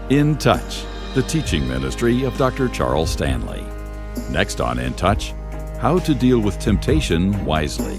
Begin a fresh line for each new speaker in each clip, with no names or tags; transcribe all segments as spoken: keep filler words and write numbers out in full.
In Touch, the teaching ministry of Doctor Charles Stanley. Next on In Touch, how to deal with temptation wisely.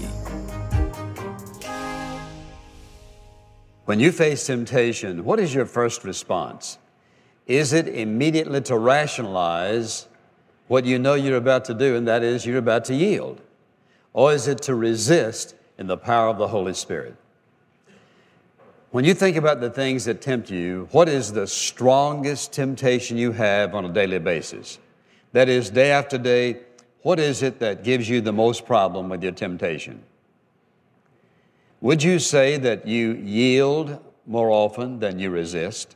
When you face temptation, what is your first response? Is it immediately to rationalize what you know you're about to do, and that is you're about to yield? Or is it to resist in the power of the Holy Spirit? When you think about the things that tempt you, what is the strongest temptation you have on a daily basis? That is, day after day, what is it that gives you the most problem with your temptation? Would you say that you yield more often than you resist?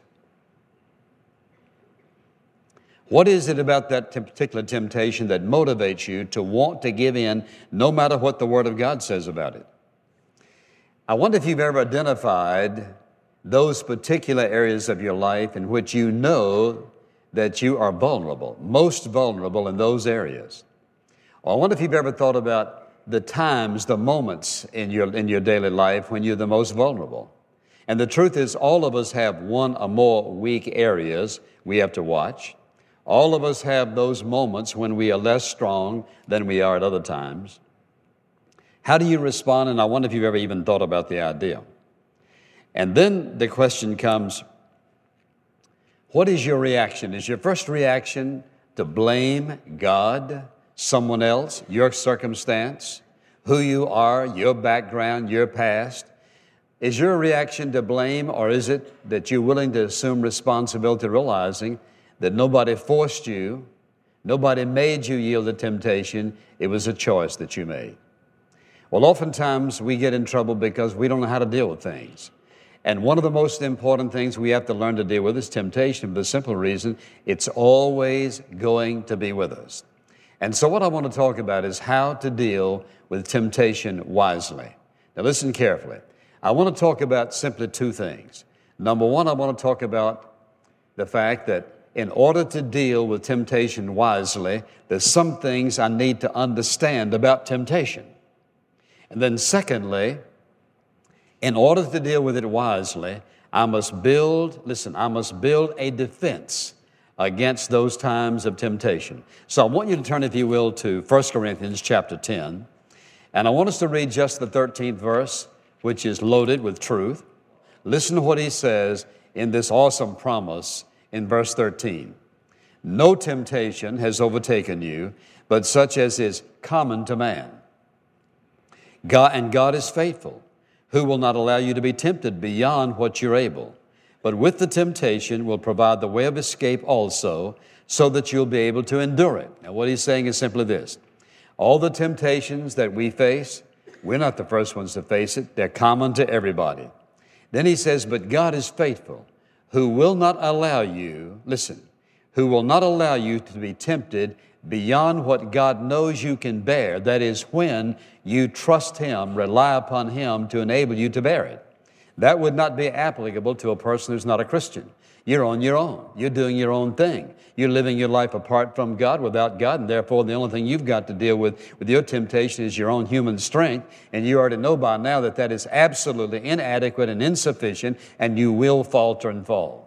What is it about that particular temptation that motivates you to want to give in no matter what the Word of God says about it? I wonder if you've ever identified those particular areas of your life in which you know that you are vulnerable, most vulnerable in those areas. Or I wonder if you've ever thought about the times, the moments in your, in your daily life when you're the most vulnerable. And the truth is, all of us have one or more weak areas we have to watch. All of us have those moments when we are less strong than we are at other times. How do you respond? And I wonder if you've ever even thought about the idea. And then the question comes, what is your reaction? Is your first reaction to blame God, someone else, your circumstance, who you are, your background, your past? Is your reaction to blame, or is it that you're willing to assume responsibility, realizing that nobody forced you, nobody made you yield to temptation, it was a choice that you made? Well, oftentimes we get in trouble because we don't know how to deal with things. And one of the most important things we have to learn to deal with is temptation, for the simple reason it's always going to be with us. And so what I want to talk about is how to deal with temptation wisely. Now listen carefully. I want to talk about simply two things. Number one, I want to talk about the fact that in order to deal with temptation wisely, there's some things I need to understand about temptation. And then secondly, in order to deal with it wisely, I must build, listen, I must build a defense against those times of temptation. So I want you to turn, if you will, to First Corinthians chapter ten. And I want us to read just the thirteenth verse, which is loaded with truth. Listen to what he says in this awesome promise in verse thirteen. No temptation has overtaken you, but such as is common to man. God, and God is faithful, who will not allow you to be tempted beyond what you're able, but with the temptation will provide the way of escape also, so that you'll be able to endure it. Now, what he's saying is simply this. All the temptations that we face, we're not the first ones to face it. They're common to everybody. Then he says, but God is faithful, who will not allow you, listen, who will not allow you to be tempted beyond what God knows you can bear. That is, when you trust Him, rely upon Him to enable you to bear it. That would not be applicable to a person who's not a Christian. You're on your own. You're doing your own thing. You're living your life apart from God, without God, and therefore the only thing you've got to deal with with your temptation is your own human strength, and you already know by now that that is absolutely inadequate and insufficient, and you will falter and fall.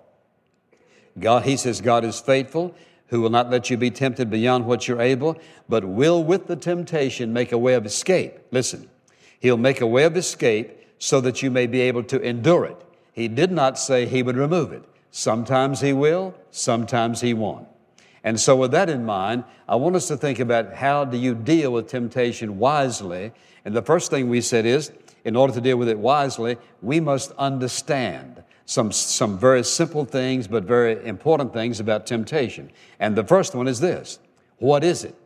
God, he says, God is faithful, who will not let you be tempted beyond what you're able, but will with the temptation make a way of escape. Listen, He'll make a way of escape so that you may be able to endure it. He did not say He would remove it. Sometimes He will, sometimes He won't. And so with that in mind, I want us to think about how do you deal with temptation wisely. And the first thing we said is, in order to deal with it wisely, we must understand some, some very simple things, but very important things about temptation. And the first one is this. What is it?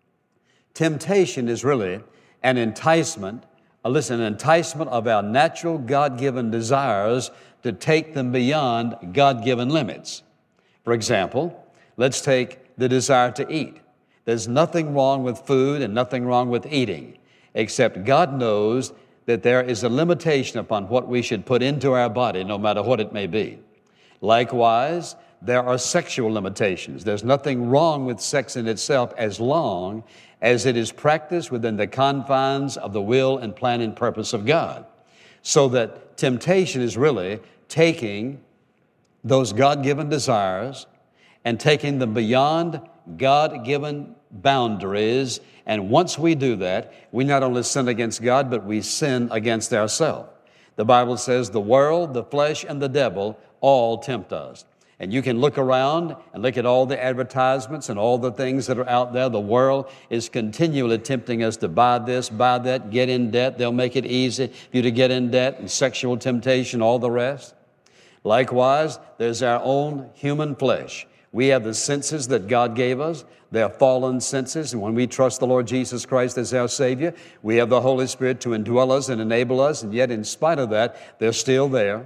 Temptation is really an enticement, uh, listen, an enticement of our natural God-given desires to take them beyond God-given limits. For example, let's take the desire to eat. There's nothing wrong with food and nothing wrong with eating, except God knows that there is a limitation upon what we should put into our body, no matter what it may be. Likewise, there are sexual limitations. There's nothing wrong with sex in itself as long as it is practiced within the confines of the will and plan and purpose of God. So that temptation is really taking those God-given desires and taking them beyond God-given boundaries. And once we do that, we not only sin against God, but we sin against ourselves. The Bible says the world, the flesh, and the devil all tempt us. And you can look around and look at all the advertisements and all the things that are out there. The world is continually tempting us to buy this, buy that, get in debt. They'll make it easy for you to get in debt, and sexual temptation, all the rest. Likewise, there's our own human flesh. We have the senses that God gave us. They're fallen senses, and when we trust the Lord Jesus Christ as our Savior, we have the Holy Spirit to indwell us and enable us, and yet in spite of that, they're still there.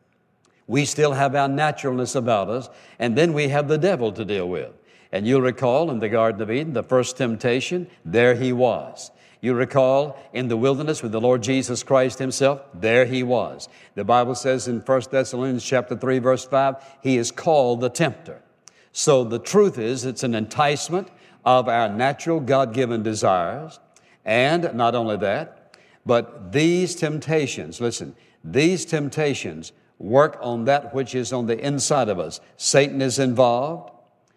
We still have our naturalness about us, and then we have the devil to deal with. And you'll recall in the Garden of Eden, the first temptation, there he was. You recall in the wilderness with the Lord Jesus Christ himself, there he was. The Bible says in First Thessalonians chapter three, verse five, he is called the tempter. So the truth is, it's an enticement of our natural God-given desires. And not only that, but these temptations, listen, these temptations work on that which is on the inside of us. Satan is involved,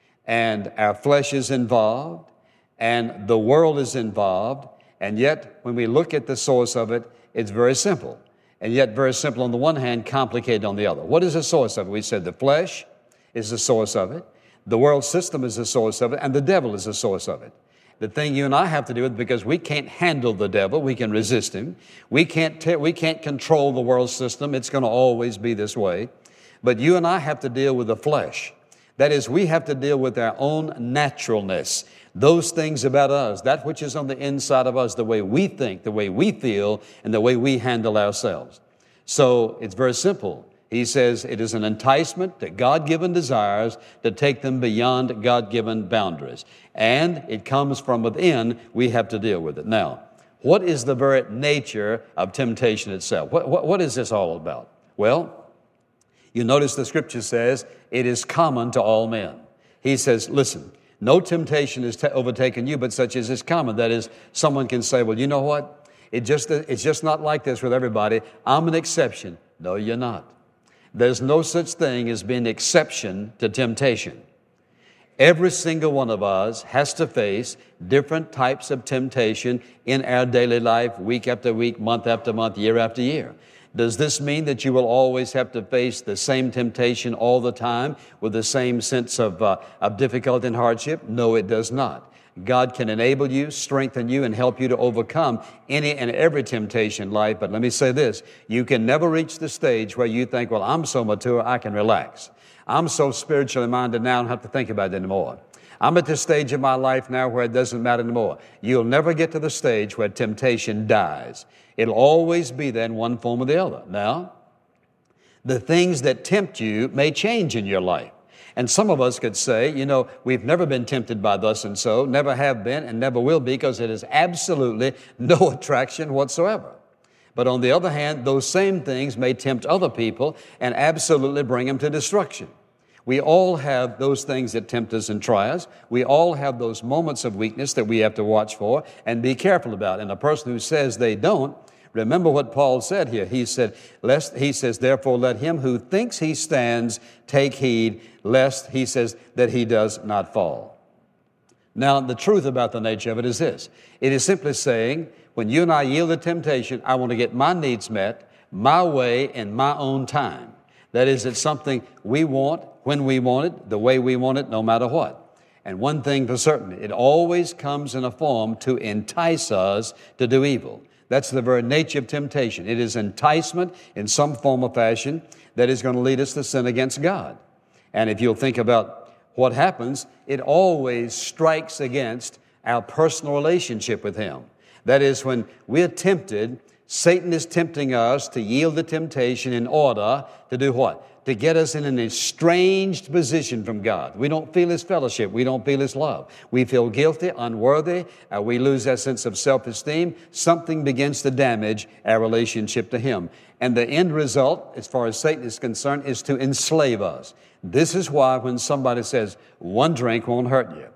and our flesh is involved, and the world is involved, and yet when we look at the source of it, it's very simple, and yet very simple on the one hand, complicated on the other. What is the source of it? We said the flesh is the source of it, the world system is the source of it, and the devil is the source of it. The thing you and I have to do with, because we can't handle the devil, we can resist him. We can't te- we can't control the world system. It's going to always be this way. But you and I have to deal with the flesh. That is, we have to deal with our own naturalness. Those things about us, that which is on the inside of us, the way we think, the way we feel, and the way we handle ourselves. So it's very simple. He says it is an enticement to God-given desires to take them beyond God-given boundaries. And it comes from within. We have to deal with it. Now, what is the very nature of temptation itself? What, what, what is this all about? Well, you notice the Scripture says it is common to all men. He says, listen, no temptation has t- overtaken you, but such as is common. That is, someone can say, well, you know what? It just, it's just not like this with everybody. I'm an exception. No, you're not. There's no such thing as being an exception to temptation. Every single one of us has to face different types of temptation in our daily life, week after week, month after month, year after year. Does this mean that you will always have to face the same temptation all the time with the same sense of, uh, of difficulty and hardship? No, it does not. God can enable you, strengthen you, and help you to overcome any and every temptation in life. But let me say this, you can never reach the stage where you think, well, I'm so mature, I can relax. I'm so spiritually minded now, I don't have to think about it anymore. I'm at this stage of my life now where it doesn't matter anymore. You'll never get to the stage where temptation dies. It'll always be there in one form or the other. Now, the things that tempt you may change in your life. And some of us could say, you know, we've never been tempted by thus and so, never have been and never will be, because it is absolutely no attraction whatsoever. But on the other hand, those same things may tempt other people and absolutely bring them to destruction. We all have those things that tempt us and try us. We all have those moments of weakness that we have to watch for and be careful about. And a person who says they don't, remember what Paul said here. He said, lest, he says, therefore let him who thinks he stands take heed, lest, he says, that he does not fall. Now, the truth about the nature of it is this. It is simply saying, when you and I yield to temptation, I want to get my needs met, my way, in my own time. That is, it's something we want, when we want it, the way we want it, no matter what. And one thing for certain, it always comes in a form to entice us to do evil. That's the very nature of temptation. It is enticement in some form or fashion that is going to lead us to sin against God. And if you'll think about what happens, it always strikes against our personal relationship with Him. That is, when we're tempted, Satan is tempting us to yield to temptation in order to do what? To get us in an estranged position from God. We don't feel His fellowship. We don't feel His love. We feel guilty, unworthy. Uh, we lose that sense of self-esteem. Something begins to damage our relationship to Him. And the end result, as far as Satan is concerned, is to enslave us. This is why when somebody says, one drink won't hurt you,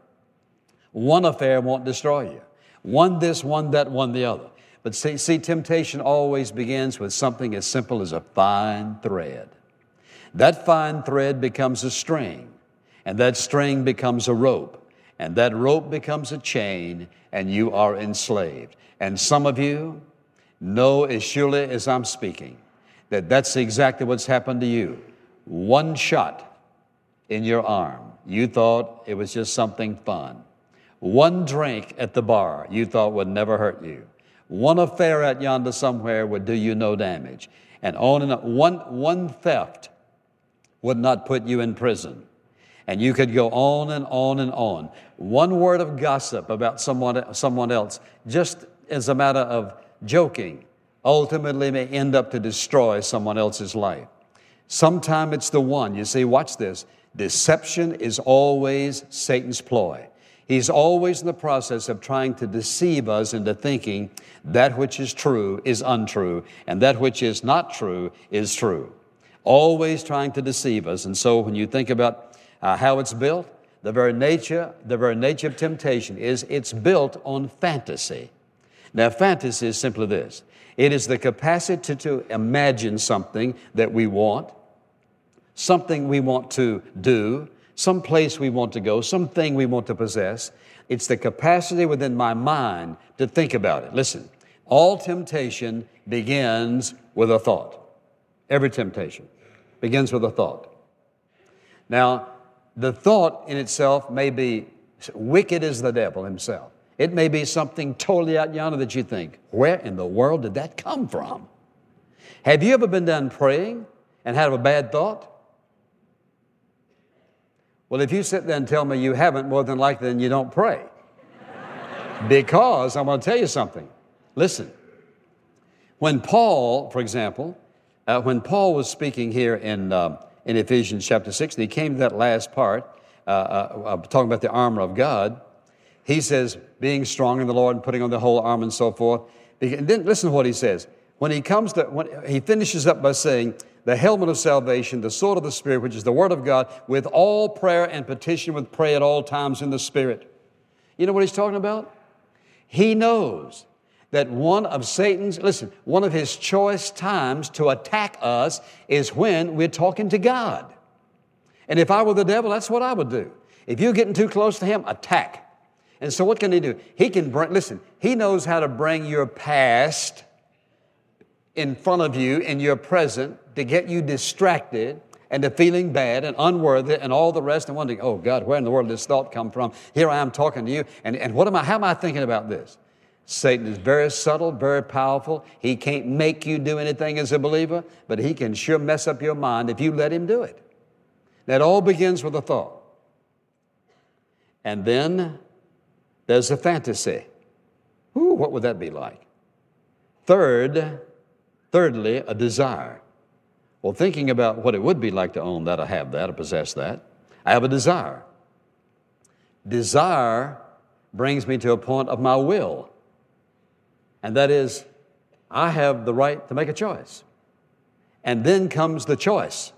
one affair won't destroy you, one this, one that, one the other. But see, see, temptation always begins with something as simple as a fine thread. That fine thread becomes a string, and that string becomes a rope, and that rope becomes a chain, and you are enslaved. And some of you know as surely as I'm speaking that that's exactly what's happened to you. One shot in your arm, you thought it was just something fun. One drink at the bar you thought would never hurt you. One affair out yonder somewhere would do you no damage. And on and on. One, one theft would not put you in prison. And you could go on and on and on. One word of gossip about someone, someone else, just as a matter of joking, ultimately may end up to destroy someone else's life. Sometime it's the one. You see, watch this. Deception is always Satan's ploy. He's always in the process of trying to deceive us into thinking that which is true is untrue, and that which is not true is true. Always trying to deceive us. And so when you think about uh, how it's built, the very nature, the very nature of temptation is it's built on fantasy. Now, fantasy is simply this. It is the capacity to imagine something that we want, something we want to do, some place we want to go, something we want to possess. It's the capacity within my mind to think about it. Listen, all temptation begins with a thought. Every temptation begins with a thought. Now, the thought in itself may be wicked as the devil himself. It may be something totally out yonder that you think, where in the world did that come from? Have you ever been done praying and had a bad thought? Well, if you sit there and tell me you haven't, more than likely then you don't pray. Because I'm going to tell you something. Listen, when Paul, for example, uh, when Paul was speaking here in, uh, in Ephesians chapter six, and he came to that last part, uh, uh, talking about the armor of God, he says, being strong in the Lord and putting on the whole armor and so forth. And then listen to what he says. When he comes to, when he finishes up by saying, the helmet of salvation, the sword of the Spirit, which is the Word of God, with all prayer and petition with prayer at all times in the Spirit. You know what he's talking about? He knows that one of Satan's, listen, one of his choice times to attack us is when we're talking to God. And if I were the devil, that's what I would do. If you're getting too close to him, attack. And so what can he do? He can bring, listen, he knows how to bring your past in front of you in your present to get you distracted and to feeling bad and unworthy and all the rest and wondering, oh God, where in the world did this thought come from? Here I am talking to you. And, and what am I, how am I thinking about this? Satan is very subtle, very powerful. He can't make you do anything as a believer, but he can sure mess up your mind if you let him do it. That all begins with a thought. And then there's a fantasy. Ooh, what would that be like? Third, thirdly, a desire. Well, thinking about what it would be like to own that or have that or possess that, I have a desire. Desire brings me to a point of my will. And that is, I have the right to make a choice. And then comes the choice.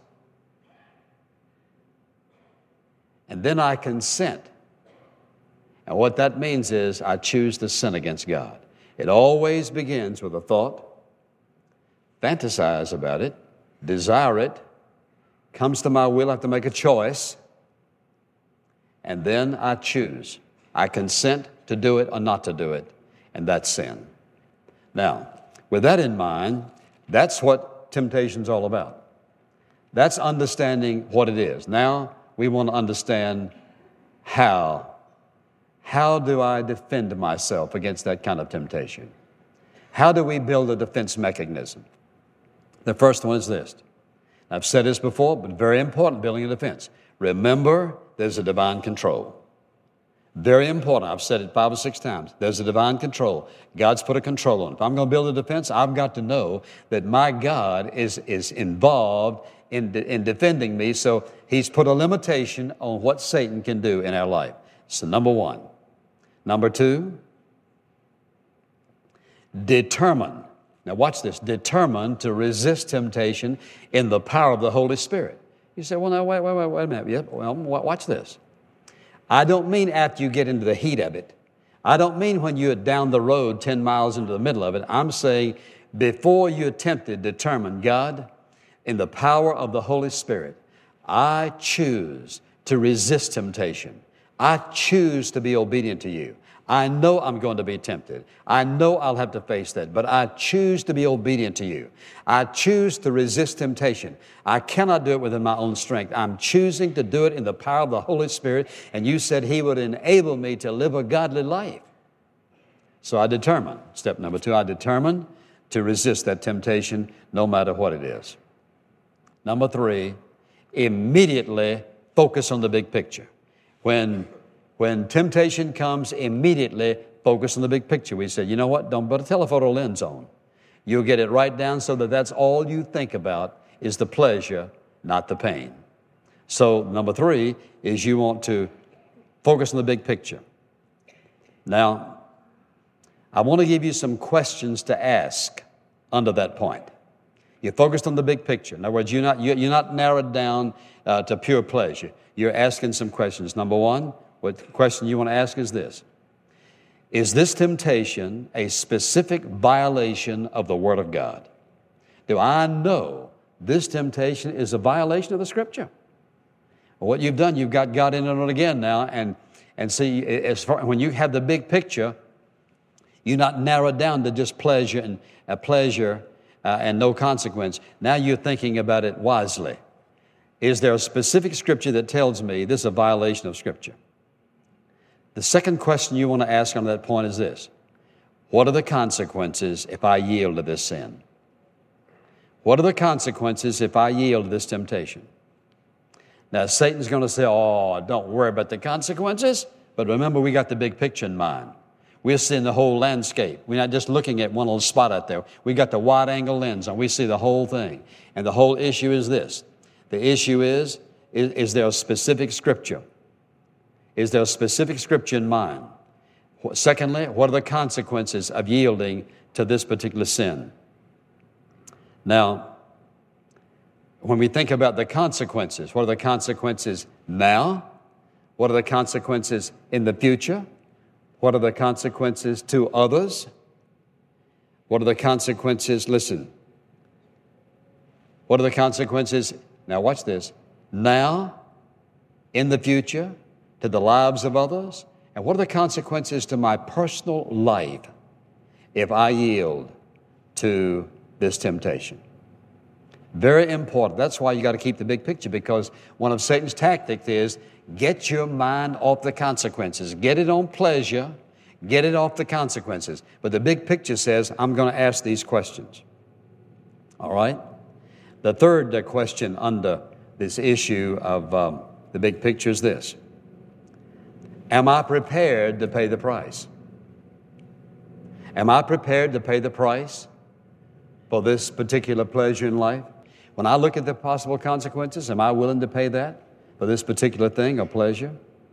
And then I consent. And what that means is I choose to sin against God. It always begins with a thought, fantasize about it, desire it, comes to my will, I have to make a choice, and then I choose. I consent to do it or not to do it, and that's sin. Now, with that in mind, that's what temptation's all about. That's understanding what it is. Now, we want to understand how. How do I defend myself against that kind of temptation? How do we build a defense mechanism? The first one is this. I've said this before, but very important, building a defense. Remember, there's a divine control. Very important. I've said it five or six times. There's a divine control. God's put a control on it. If I'm going to build a defense, I've got to know that my God is, is involved in, de- in defending me, so he's put a limitation on what Satan can do in our life. So number one. Number two, determine. Now watch this. Determine to resist temptation in the power of the Holy Spirit. You say, well, now, wait, wait, wait, wait a minute. Yeah, well, watch this. I don't mean after you get into the heat of it. I don't mean when you're down the road ten miles into the middle of it. I'm saying before you're tempted, determine, God, in the power of the Holy Spirit, I choose to resist temptation. I choose to be obedient to you. I know I'm going to be tempted. I know I'll have to face that, but I choose to be obedient to you. I choose to resist temptation. I cannot do it within my own strength. I'm choosing to do it in the power of the Holy Spirit, and you said He would enable me to live a godly life. So I determined, step number two, I determined to resist that temptation no matter what it is. Number three, immediately focus on the big picture. When When temptation comes, immediately focus on the big picture. We said, you know what? Don't put a telephoto lens on. You'll get it right down so that that's all you think about is the pleasure, not the pain. So number three is you want to focus on the big picture. Now, I want to give you some questions to ask under that point. You're focused on the big picture. In other words, you're not, you're not narrowed down uh, to pure pleasure. You're asking some questions. Number one, what the question you want to ask is this: is this temptation a specific violation of the Word of God? Do I know this temptation is a violation of the Scripture? Well, what you've done, you've got God in on it again now, and, and see, as far, when you have the big picture, you're not narrowed down to just pleasure and uh, pleasure uh, and no consequence. Now you're thinking about it wisely. Is there a specific Scripture that tells me this is a violation of Scripture? The second question you want to ask on that point is this: what are the consequences if I yield to this sin? What are the consequences if I yield to this temptation? Now, Satan's going to say, oh, don't worry about the consequences. But remember, we got the big picture in mind. We're seeing the whole landscape. We're not just looking at one little spot out there. We got the wide-angle lens, and we see the whole thing. And the whole issue is this. The issue is, is, is there a specific Scripture? Is there a specific Scripture in mind? Secondly, what are the consequences of yielding to this particular sin? Now, when we think about the consequences, what are the consequences now? What are the consequences in the future? What are the consequences to others? What are the consequences, listen, what are the consequences, now watch this, now, in the future, to the lives of others? And what are the consequences to my personal life if I yield to this temptation? Very important. That's why you got to keep the big picture, because one of Satan's tactics is get your mind off the consequences. Get it on pleasure. Get it off the consequences. But the big picture says, I'm going to ask these questions. All right? The third uh, question under this issue of um, the big picture is this: am I prepared to pay the price? Am I prepared to pay the price for this particular pleasure in life? When I look at the possible consequences, am I willing to pay that for this particular thing or pleasure?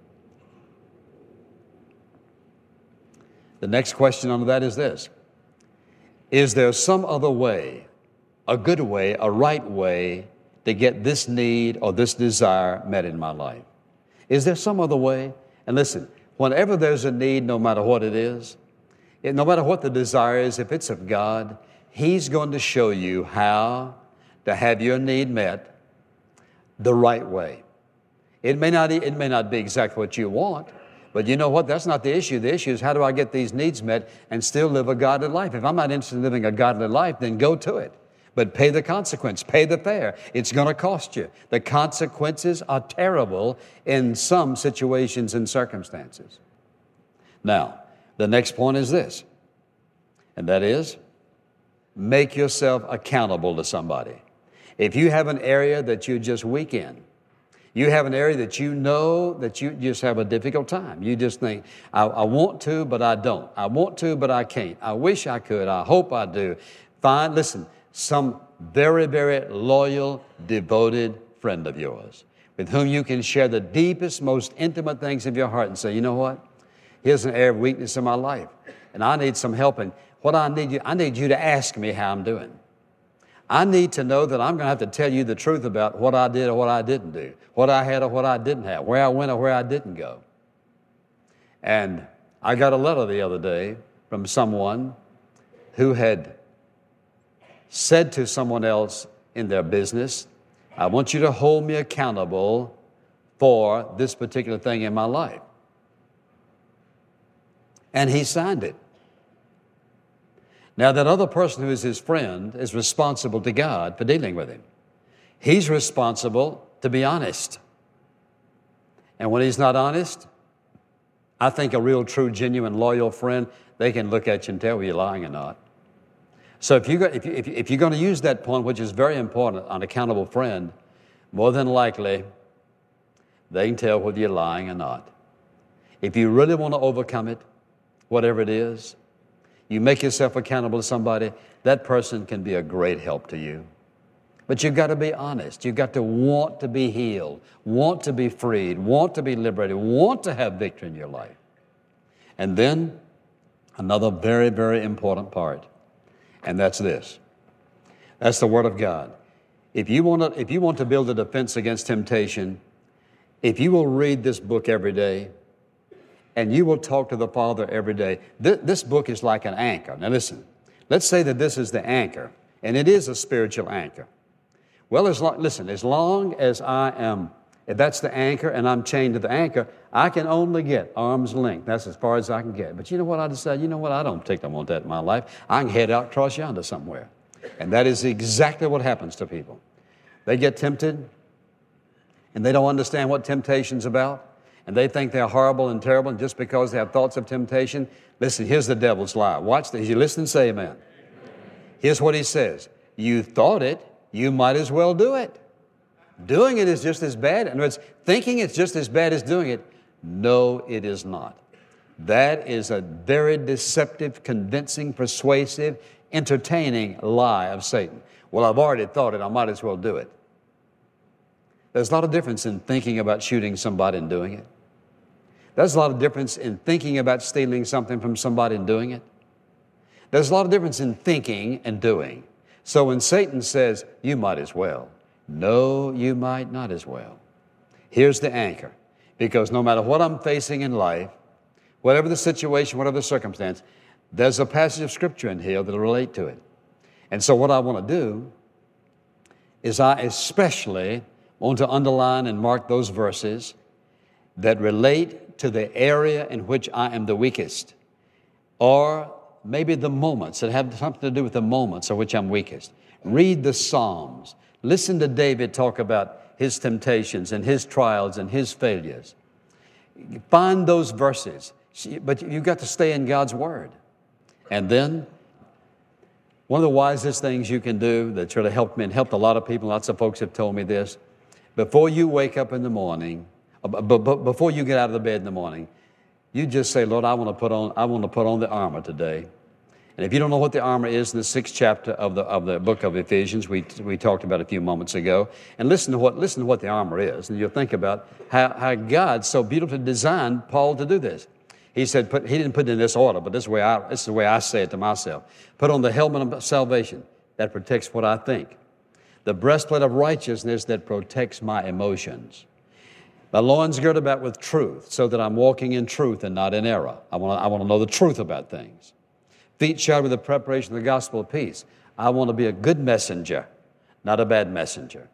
The next question under that is this: is there some other way, a good way, a right way to get this need or this desire met in my life? Is there some other way? And listen, whenever there's a need, no matter what it is, it, no matter what the desire is, if it's of God, He's going to show you how to have your need met the right way. It may not, it may not be exactly what you want, but you know what? That's not the issue. The issue is, how do I get these needs met and still live a godly life? If I'm not interested in living a godly life, then go to it. But pay the consequence. Pay the fare. It's going to cost you. The consequences are terrible in some situations and circumstances. Now, the next point is this, and that is, make yourself accountable to somebody. If you have an area that you're just weak in, you have an area that you know that you just have a difficult time. You just think, I, I want to, but I don't. I want to, but I can't. I wish I could. I hope I do. Fine, listen, some very, very loyal, devoted friend of yours with whom you can share the deepest, most intimate things of your heart and say, you know what? Here's an area of weakness in my life, and I need some help. And what I need you, I need you to ask me how I'm doing. I need to know that I'm going to have to tell you the truth about what I did or what I didn't do, what I had or what I didn't have, where I went or where I didn't go. And I got a letter the other day from someone who had said to someone else in their business. I want you to hold me accountable for this particular thing in my life. And he signed it. Now, that other person who is his friend is responsible to God for dealing with him. He's responsible to be honest. And when he's not honest, I think a real, true, genuine, loyal friend, they can look at you and tell whether you're lying or not. So if, you got, if, you, if, you, if you're going to use that point, which is very important, an accountable friend, more than likely, they can tell whether you're lying or not. If you really want to overcome it, whatever it is, you make yourself accountable to somebody, that person can be a great help to you. But you've got to be honest. You've got to want to be healed, want to be freed, want to be liberated, want to have victory in your life. And then another very, very important part, and that's this. That's the Word of God. If you want to, if you want to build a defense against temptation, if you will read this book every day, and you will talk to the Father every day. This, this book is like an anchor. Now listen, let's say that this is the anchor, and it is a spiritual anchor. Well, as long, listen, as long as I am, if that's the anchor and I'm chained to the anchor, I can only get arm's length. That's as far as I can get. But you know what I decided? You know what? I don't particularly want that in my life. I can head out across yonder somewhere. And that is exactly what happens to people. They get tempted, and they don't understand what temptation's about. And they think they're horrible and terrible, and just because they have thoughts of temptation, listen, here's the devil's lie. Watch this. You listen and say amen. Amen. Here's what he says. You thought it, you might as well do it. Doing it is just as bad. In other words, thinking it's just as bad as doing it. No, it is not. That is a very deceptive, convincing, persuasive, entertaining lie of Satan. Well, I've already thought it, I might as well do it. There's a lot of difference in thinking about shooting somebody and doing it. There's a lot of difference in thinking about stealing something from somebody and doing it. There's a lot of difference in thinking and doing. So when Satan says, you might as well, no, you might not as well. Here's the anchor. Because no matter what I'm facing in life, whatever the situation, whatever the circumstance, there's a passage of Scripture in here that'll relate to it. And so what I want to do is I especially want to underline and mark those verses that relate to the area in which I am the weakest, or maybe the moments that have something to do with the moments in which I'm weakest. Read the Psalms. Listen to David talk about his temptations and his trials and his failures. Find those verses, but you've got to stay in God's Word. And then, one of the wisest things you can do that's really helped me and helped a lot of people, lots of folks have told me this, before you wake up in the morning, before you get out of the bed in the morning, you just say, Lord, I want to put on, I want to put on the armor today. And if you don't know what the armor is, in the sixth chapter of the of the book of Ephesians, we we talked about a few moments ago, and listen to what listen to what the armor is, and you'll think about how, how God so beautifully designed Paul to do this. He said, put, he didn't put it in this order, but this is the way I this is the way I say it to myself. Put on the helmet of salvation that protects what I think, the breastplate of righteousness that protects my emotions. My loins girded about with truth, so that I'm walking in truth and not in error. I want to, I want to know the truth about things. Feet shod with the preparation of the gospel of peace. I want to be a good messenger, not a bad messenger.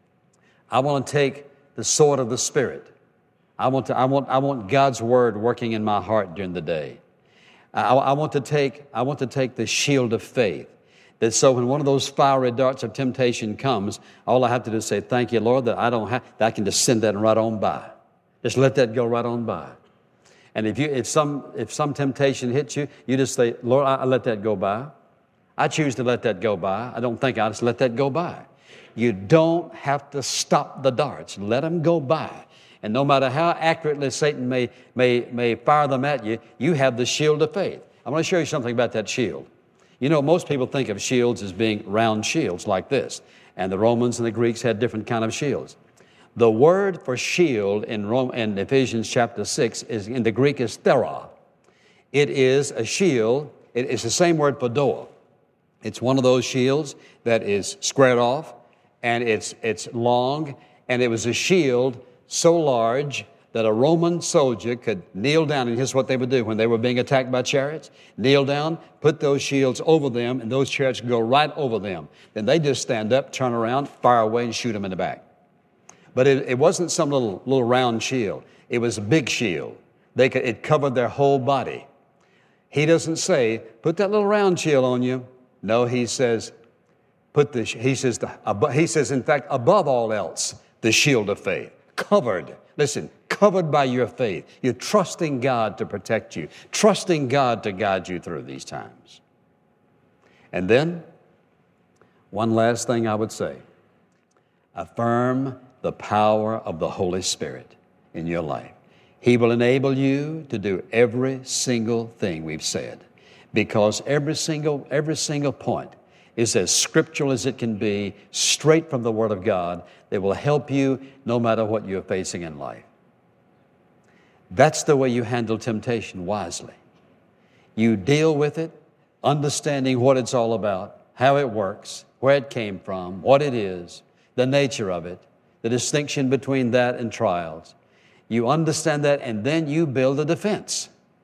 I want to take the sword of the Spirit. I want to, I want, I want God's word working in my heart during the day. I, I want to take, I want to take the shield of faith. That so when one of those fiery darts of temptation comes, all I have to do is say, thank you, Lord, that I don't have, that I can just send that right on by. Just let that go right on by. And if you, if some, if some temptation hits you, you just say, Lord, I, I let that go by. I choose to let that go by. I don't think I just let that go by. You don't have to stop the darts. Let them go by. And no matter how accurately Satan may, may, may fire them at you, you have the shield of faith. I want to show you something about that shield. You know, most people think of shields as being round shields like this. And the Romans and the Greeks had different kind of shields. The word for shield in, Rome, in Ephesians chapter six is in the Greek is thera. It is a shield. It is the same word for door. It's one of those shields that is squared off, and it's, it's long, and it was a shield so large that a Roman soldier could kneel down, and here's what they would do when they were being attacked by chariots. Kneel down, put those shields over them, and those chariots could go right over them. Then they just stand up, turn around, fire away, and shoot them in the back. But it, it wasn't some little, little round shield. It was a big shield. They could, it covered their whole body. He doesn't say, put that little round shield on you. No, he says, put the, he says, the, he says, in fact, above all else, the shield of faith. Covered. Listen, covered by your faith. You're trusting God to protect you, trusting God to guide you through these times. And then, one last thing I would say. Affirm the power of the Holy Spirit in your life. He will enable you to do every single thing we've said, because every single, every single point is as scriptural as it can be, straight from the Word of God, that will help you no matter what you're facing in life. That's the way you handle temptation wisely. You deal with it, understanding what it's all about, how it works, where it came from, what it is, the nature of it, the distinction between that and trials. You understand that, and then you build a defense.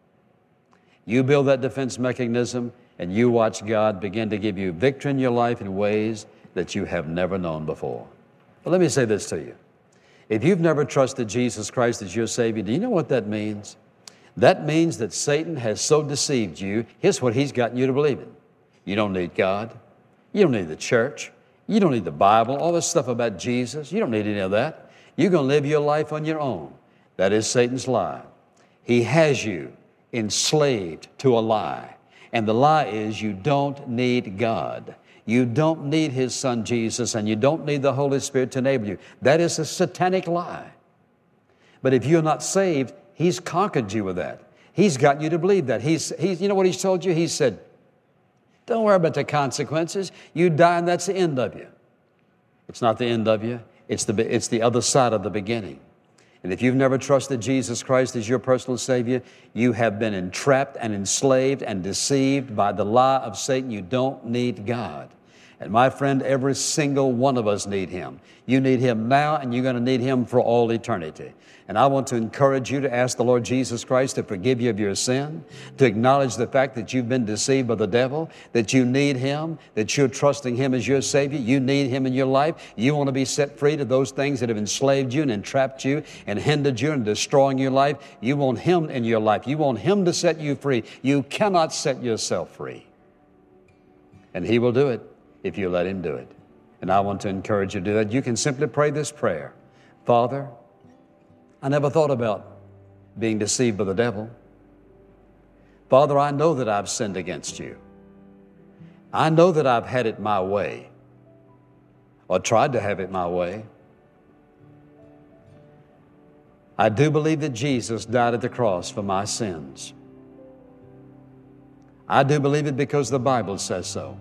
You build that defense mechanism, and you watch God begin to give you victory in your life in ways that you have never known before. But let me say this to you. If you've never trusted Jesus Christ as your Savior, do you know what that means? That means that Satan has so deceived you. Here's what he's gotten you to believe in. You don't need God. You don't need the church. You don't need the Bible, all this stuff about Jesus. You don't need any of that. You're going to live your life on your own. That is Satan's lie. He has you enslaved to a lie. And the lie is you don't need God. You don't need His Son Jesus, and you don't need the Holy Spirit to enable you. That is a satanic lie. But if you're not saved, He's conquered you with that. He's got you to believe that. He's, he's, you know what He's told you? He said, don't worry about the consequences. You die and that's the end of you. It's not the end of you. It's the, it's the other side of the beginning. And if you've never trusted Jesus Christ as your personal Savior, you have been entrapped and enslaved and deceived by the lie of Satan. You don't need God. And my friend, every single one of us need Him. You need Him now, and you're going to need Him for all eternity. And I want to encourage you to ask the Lord Jesus Christ to forgive you of your sin, to acknowledge the fact that you've been deceived by the devil, that you need Him, that you're trusting Him as your Savior. You need Him in your life. You want to be set free to those things that have enslaved you and entrapped you and hindered you and destroying your life. You want Him in your life. You want Him to set you free. You cannot set yourself free. And He will do it if you let Him do it. And I want to encourage you to do that. You can simply pray this prayer. Father, I never thought about being deceived by the devil. Father, I know that I've sinned against you. I know that I've had it my way, or tried to have it my way. I do believe that Jesus died at the cross for my sins. I do believe it because the Bible says so.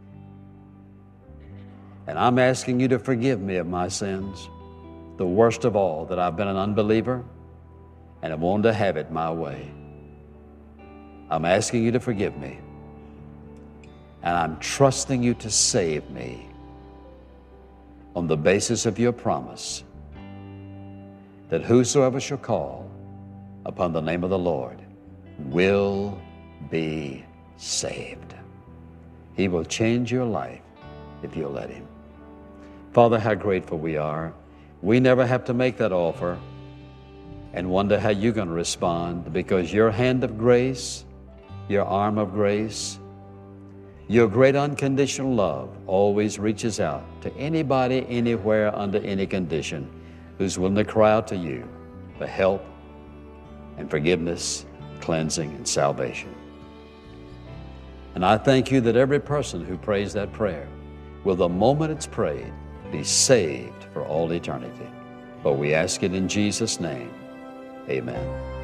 And I'm asking you to forgive me of my sins, the worst of all, that I've been an unbeliever and I wanted to have it my way. I'm asking you to forgive me, and I'm trusting you to save me on the basis of your promise that whosoever shall call upon the name of the Lord will be saved. He will change your life if you'll let Him. Father, how grateful we are. We never have to make that offer and wonder how you're going to respond, because your hand of grace, your arm of grace, your great unconditional love always reaches out to anybody, anywhere, under any condition who's willing to cry out to you for help and forgiveness, cleansing, and salvation. And I thank you that every person who prays that prayer will, the moment it's prayed, be saved for all eternity. But we ask it in Jesus' name. Amen.